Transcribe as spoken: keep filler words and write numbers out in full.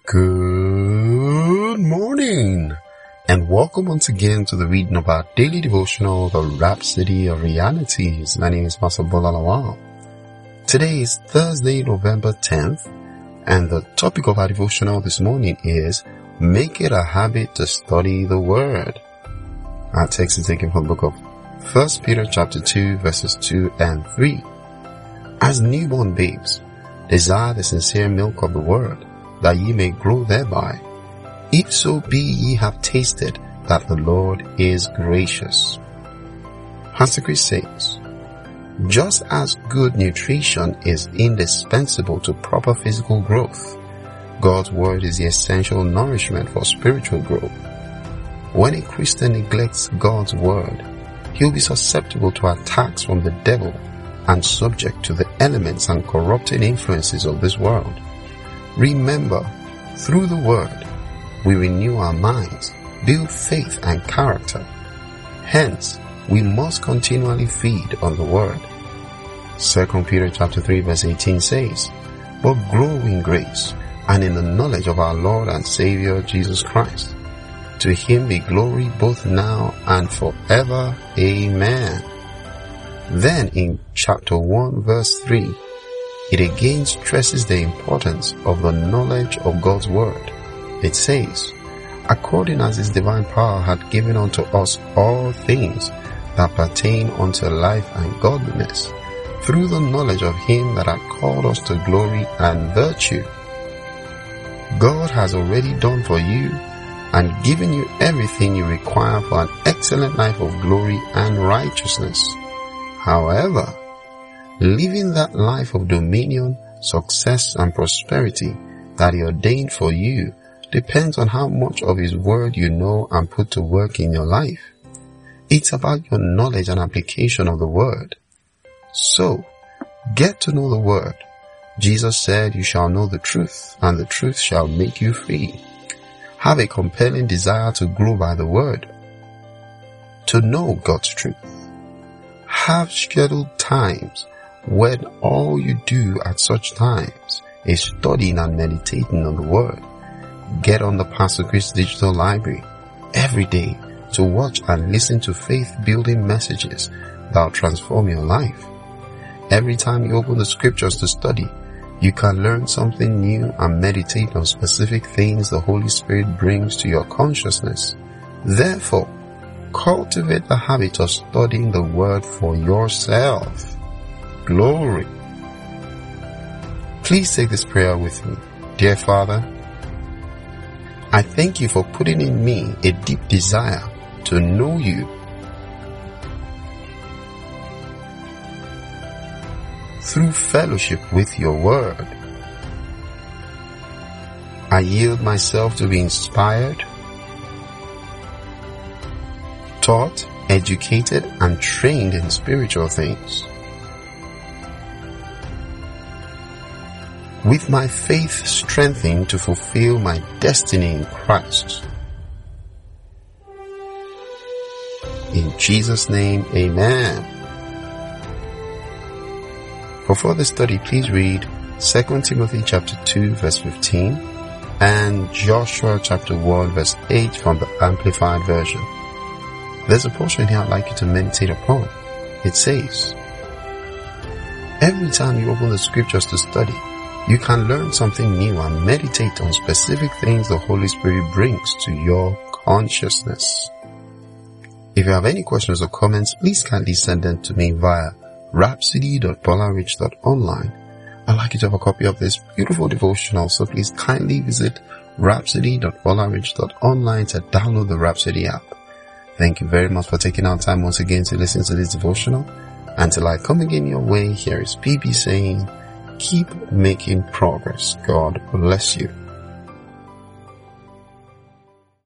Good morning and welcome once again to the reading of our daily devotional, The Rhapsody of Realities. My name is Pastor Bola Lawal. Today is Thursday, November tenth, and the topic of our devotional this morning is Make it a habit to study the Word. Our text is taken from the book of First Peter chapter two verses two and three. As newborn babes, desire the sincere milk of the Word, that ye may grow thereby, if so be ye have tasted that the Lord is gracious. Pastor Chris says, just as good nutrition is indispensable to proper physical growth, God's Word is the essential nourishment for spiritual growth. When a Christian neglects God's Word, he'll be susceptible to attacks from the devil and subject to the elements and corrupting influences of this world. Remember, through the Word, we renew our minds, build faith and character. Hence, we must continually feed on the Word. Second Peter chapter three verse eighteen says, but grow in grace and in the knowledge of our Lord and Savior Jesus Christ. To him be glory both now and forever. Amen. Then in chapter one verse three, it again stresses the importance of the knowledge of God's Word. It says, according as his divine power hath given unto us all things that pertain unto life and godliness, through the knowledge of him that hath called us to glory and virtue. God has already done for you and given you everything you require for an excellent life of glory and righteousness. However, living that life of dominion, success, and prosperity that he ordained for you depends on how much of his word you know and put to work in your life. It's about your knowledge and application of the word. So, get to know the word. Jesus said, you shall know the truth, and the truth shall make you free. Have a compelling desire to grow by the word, to know God's truth. Have scheduled times when all you do at such times is studying and meditating on the Word. Get on the Pastor Chris Digital Library every day to watch and listen to faith-building messages that will transform your life. Every time you open the scriptures to study, you can learn something new and meditate on specific things the Holy Spirit brings to your consciousness. Therefore, cultivate the habit of studying the Word for yourself. Glory. Please take this prayer with me. Dear Father, I thank you for putting in me a deep desire to know you. Through fellowship with your word, I yield myself to be inspired, taught, educated, and trained in spiritual things. With my faith strengthened to fulfill my destiny in Christ. In Jesus' name, amen. For further study, please read Second Timothy chapter two verse fifteen and Joshua chapter one verse eight from the Amplified Version. There's a portion here I'd like you to meditate upon. It says, every time you open the scriptures to study, you can learn something new and meditate on specific things the Holy Spirit brings to your consciousness. If you have any questions or comments, please kindly send them to me via rhapsody dot bolarich dot online. I'd like you to have a copy of this beautiful devotional, so please kindly visit rhapsody dot bolarich dot online to download the Rhapsody app. Thank you very much for taking our time once again to listen to this devotional. Until I come again your way, here is P B saying, keep making progress. God bless you.